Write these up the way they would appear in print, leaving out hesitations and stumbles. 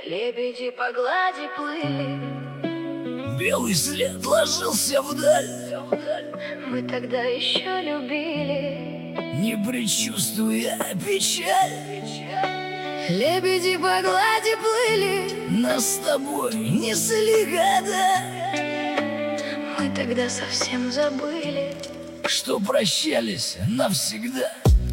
Лебеди по глади плыли, белый след ложился вдаль. мы тогда еще любили, не предчувствуя печаль. Лебеди по глади плыли, нас с тобой несли года, мы тогда совсем забыли, что прощались навсегда.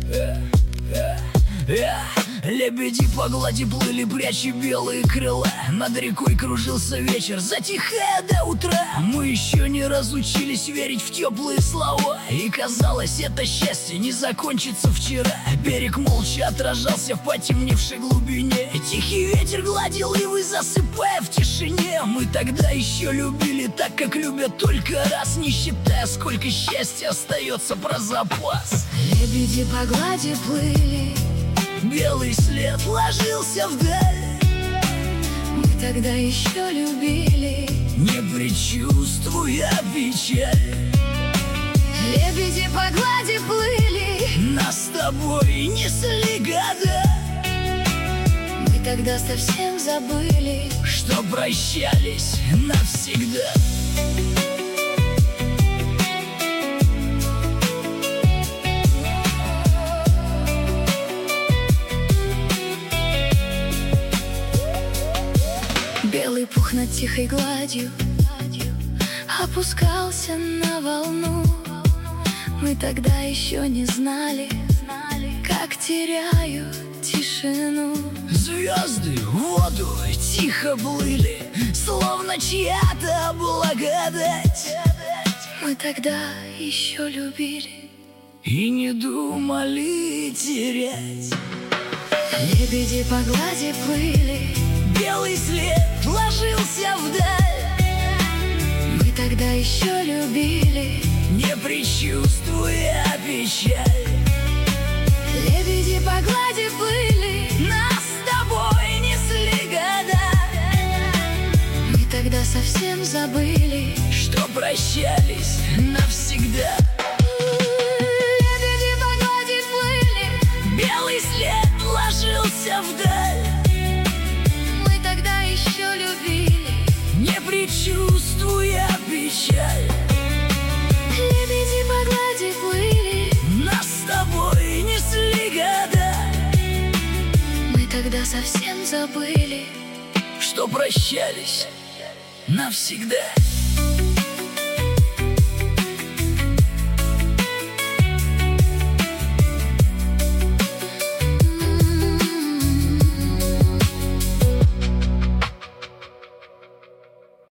Лебеди по глади плыли, пряча белые крыла. Над рекой кружился вечер, затихая до утра. Мы еще не разучились верить в теплые слова, и казалось, это счастье не закончится вчера. Берег молча отражался в потемневшей глубине, тихий ветер гладил ивы, засыпая в тишине. Мы тогда еще любили так, как любят только раз, не считая, сколько счастья остается про запас. Лебеди по глади плыли, белый след ложился вдаль, мы тогда еще любили, не предчувствуя печаль. Лебеди по глади плыли, нас с тобой несли года, мы тогда совсем забыли, что прощались навсегда. Белый пух над тихой гладью опускался на волну. Мы тогда еще не знали, как теряю тишину. Звезды в воду тихо плыли, словно чья-то благодать. Мы тогда еще любили и не думали терять. Лебеди по глади плыли, белый след ложился вдаль, мы тогда еще любили, не предчувствуя печаль. Лебеди по глади плыли, нас с тобой несли года, мы тогда совсем забыли, что прощались навсегда. Лебеди по глади плыли, белый след ложился вдаль, мы тогда еще любили, не предчувствуя печаль. Лебеди по глади плыли, нас с тобой несли года, мы тогда совсем забыли, что прощались навсегда.